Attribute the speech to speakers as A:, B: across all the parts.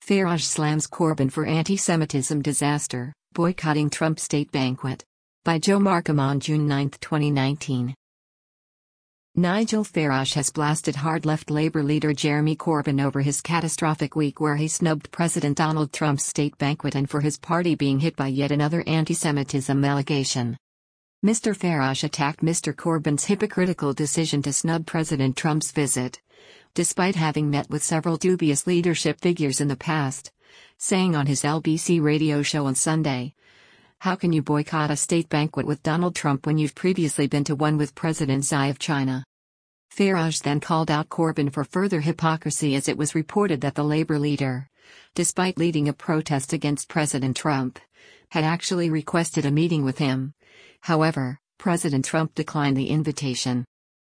A: Farage slams Corbyn for anti-Semitism disaster, boycotting Trump state banquet. By Joe Markham on June 9, 2019. Nigel Farage has blasted hard left Labour leader Jeremy Corbyn over his catastrophic week where he snubbed President Donald Trump's state banquet and for his party being hit by yet another anti-Semitism allegation. Mr. Farage attacked Mr. Corbyn's hypocritical decision to snub President Trump's visit, despite having met with several dubious leadership figures in the past, saying on his LBC radio show on Sunday, "How can you boycott a state banquet with Donald Trump when you've previously been to one with President Xi of China?" Farage then called out Corbyn for further hypocrisy as it was reported that the Labour leader, despite leading a protest against President Trump, had actually requested a meeting with him. However, President Trump declined the invitation.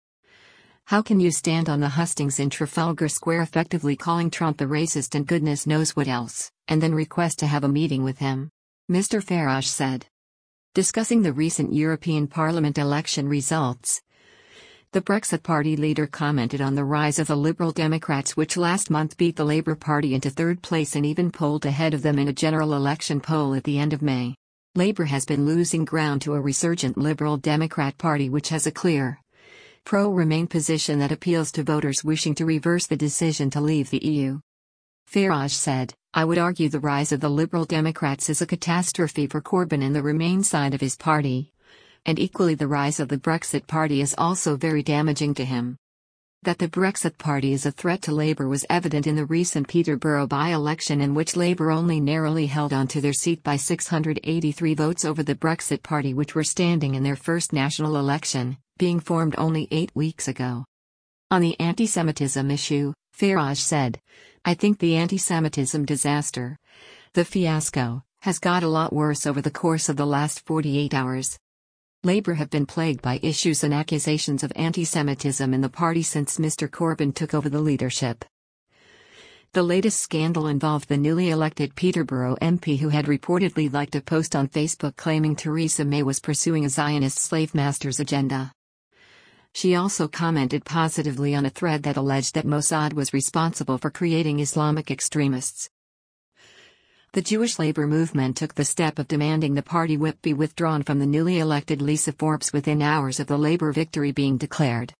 A: How can you stand on the hustings in Trafalgar Square effectively calling Trump a racist and goodness knows what else, and then request to have a meeting with him? Mr. Farage said. Discussing the recent European Parliament election results, the Brexit Party leader commented on the rise of the Liberal Democrats, which last month beat the Labour Party into third place and even polled ahead of them in a general election poll at the end of May. Labour has been losing ground to a resurgent Liberal Democrat Party which has a clear, pro-Remain position that appeals to voters wishing to reverse the decision to leave the EU. Farage said, "I would argue the rise of the Liberal Democrats is a catastrophe for Corbyn and the Remain side of his party, and equally the rise of the Brexit Party is also very damaging to him. That the Brexit Party is a threat to Labour was evident in the recent Peterborough by-election in which Labour only narrowly held on to their seat by 683 votes over the Brexit Party, which were standing in their first national election, being formed only 8 weeks ago." On the anti-Semitism issue, Farage said, "I think the anti-Semitism disaster, the fiasco, has got a lot worse over the course of the last 48 hours. Labour have been plagued by issues and accusations of anti-Semitism in the party since Mr. Corbyn took over the leadership. The latest scandal involved the newly elected Peterborough MP who had reportedly liked a post on Facebook claiming Theresa May was pursuing a Zionist slave master's agenda. She also commented positively on a thread that alleged that Mossad was responsible for creating Islamic extremists. The Jewish Labour movement took the step of demanding the party whip be withdrawn from the newly elected Lisa Forbes within hours of the Labour victory being declared.